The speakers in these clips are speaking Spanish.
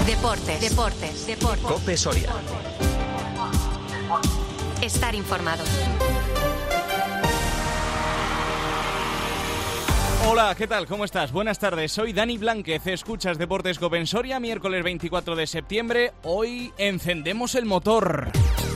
Deportes. COPE Soria. Estar informado. Hola, ¿qué tal? ¿Cómo estás? Buenas tardes, soy Dani Blánquez, escuchas Deportes COPE en Soria, miércoles 24 de septiembre, hoy encendemos el motor.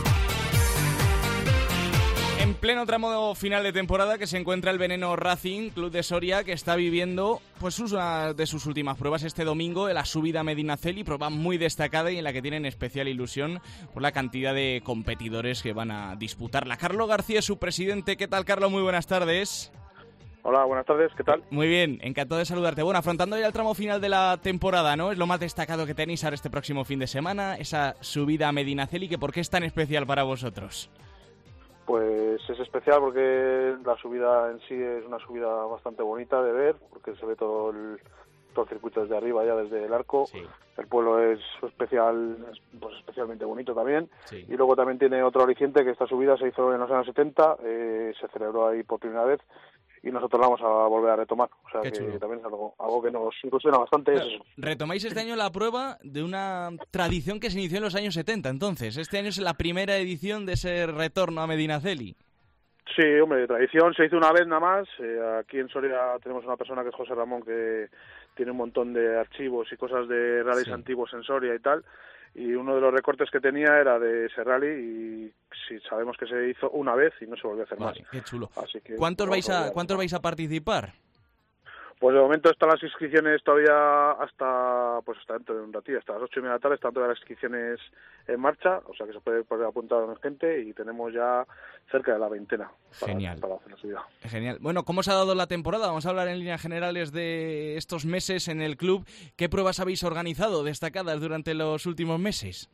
En pleno tramo final de temporada que se encuentra el Veneno Racing, club de Soria, que está viviendo pues una de sus últimas pruebas este domingo, la subida a Medinaceli, prueba muy destacada y en la que tienen especial ilusión por la cantidad de competidores que van a disputarla. Carlos García es su presidente. ¿Qué tal, Carlos? Muy buenas tardes. Hola, buenas tardes, ¿qué tal? Muy bien, encantado de saludarte. Bueno, afrontando ya el tramo final de la temporada, ¿no? Es lo más destacado que tenéis ahora este próximo fin de semana, esa subida a Medinaceli, que ¿por qué es tan especial para vosotros? Pues es especial porque la subida en sí es una subida bastante bonita de ver, porque se ve todo el circuito desde arriba, ya desde el arco. Sí. El pueblo es especial, pues especialmente bonito también. Sí. Y luego también tiene otro aliciente, que esta subida se hizo en los años 70, se celebró ahí por primera vez y nosotros la vamos a volver a retomar. O sea, Qué que chulo. también es algo que nos ilusiona bastante. Es eso. Retomáis este año la prueba de una tradición que se inició en los años 70, entonces. Este año es la primera edición de ese retorno a Medinaceli. Sí, hombre, de tradición se hizo una vez nada más. Aquí en Soria tenemos una persona que es José Ramón, que tiene un montón de archivos y cosas de rallies Sí. antiguos en Soria y tal. Y uno de los recortes que tenía era de ese rally y sí, sabemos que se hizo una vez y no se volvió a hacer Vale, más. qué chulo. Así que ¿Cuántos vamos a vais a participar? Pues de momento están las inscripciones todavía hasta dentro de un ratillo, hasta las 8:30 de la tarde están todas las inscripciones en marcha, o sea que se puede poder apuntar a la gente y tenemos ya cerca de la veintena Genial. para hacer la subida. Genial. Bueno, ¿cómo se ha dado la temporada? Vamos a hablar en líneas generales de estos meses en el club. ¿Qué pruebas habéis organizado destacadas durante los últimos meses?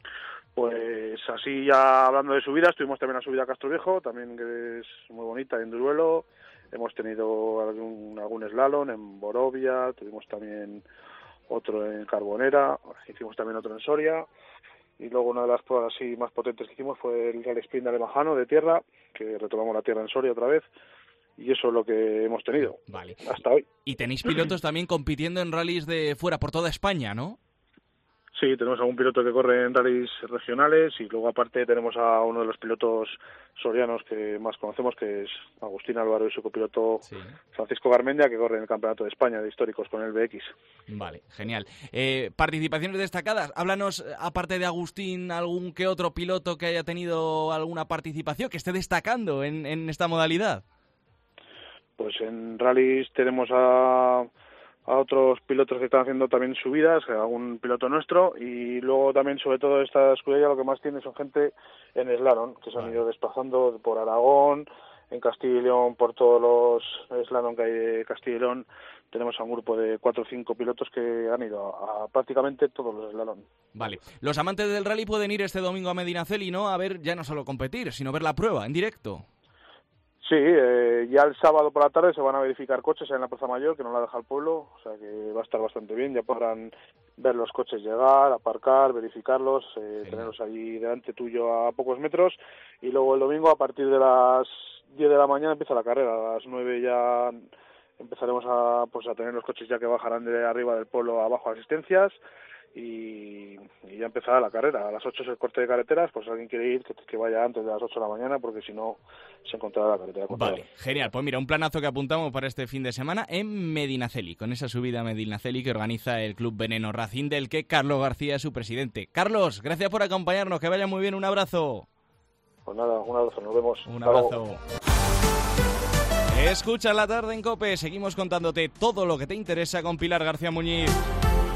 Pues así ya hablando de subidas, tuvimos también la subida a Castro Viejo, también que es muy bonita en Duruelo. Hemos tenido algún slalom en Borovia, tuvimos también otro en Carbonera, hicimos también otro en Soria. Y luego una de las pruebas así más potentes que hicimos fue el Rally Sprint de Alemajano de tierra, que retomamos la tierra en Soria otra vez. Y eso es lo que hemos tenido Vale. hasta hoy. Y tenéis pilotos también compitiendo en rallies de fuera, por toda España, ¿no? Sí, tenemos algún piloto que corre en rallies regionales y luego aparte tenemos a uno de los pilotos sorianos que más conocemos, que es Agustín Álvaro y su copiloto Sí. Francisco Garmendia, que corre en el Campeonato de España de Históricos con el BX. Vale, genial. Participaciones destacadas. Háblanos, aparte de Agustín, algún que otro piloto que haya tenido alguna participación, que esté destacando en esta modalidad. Pues en rallies tenemos a otros pilotos que están haciendo también subidas, algún piloto nuestro, y luego también, sobre todo, esta escudería lo que más tiene son gente en slalom, que se han ido desplazando por Aragón, en Castilla y León, por todos los slalom que hay de Castilla y León. Tenemos a un grupo de 4 o 5 pilotos que han ido a prácticamente todos los slalom. Vale. Los amantes del rally pueden ir este domingo a Medinaceli, ¿no? A ver, ya no solo competir, sino ver la prueba en directo. Sí, ya el sábado por la tarde se van a verificar coches en la Plaza Mayor, que no la deja el pueblo, o sea que va a estar bastante bien, ya podrán ver los coches llegar, aparcar, verificarlos, tenerlos allí delante tuyo a pocos metros, y luego el domingo a partir de las 10 de la mañana empieza la carrera, a las 9 ya empezaremos a tener los coches ya que bajarán de arriba del pueblo abajo a asistencias, y ya empezará la carrera. A las 8 es el corte de carreteras, pues si alguien quiere ir, que vaya antes de las 8 de la mañana, porque si no se encontrará la carretera cortada. Vale, genial. Pues mira, un planazo que apuntamos para este fin de semana en Medinaceli, con esa subida a Medinaceli que organiza el Club Veneno Racing, del que Carlos García es su presidente. Carlos, gracias por acompañarnos, que vaya muy bien, un abrazo. Pues nada, un abrazo, nos vemos. Un Hasta luego. abrazo. Escucha la tarde en COPE, seguimos contándote todo lo que te interesa con Pilar García Muñiz.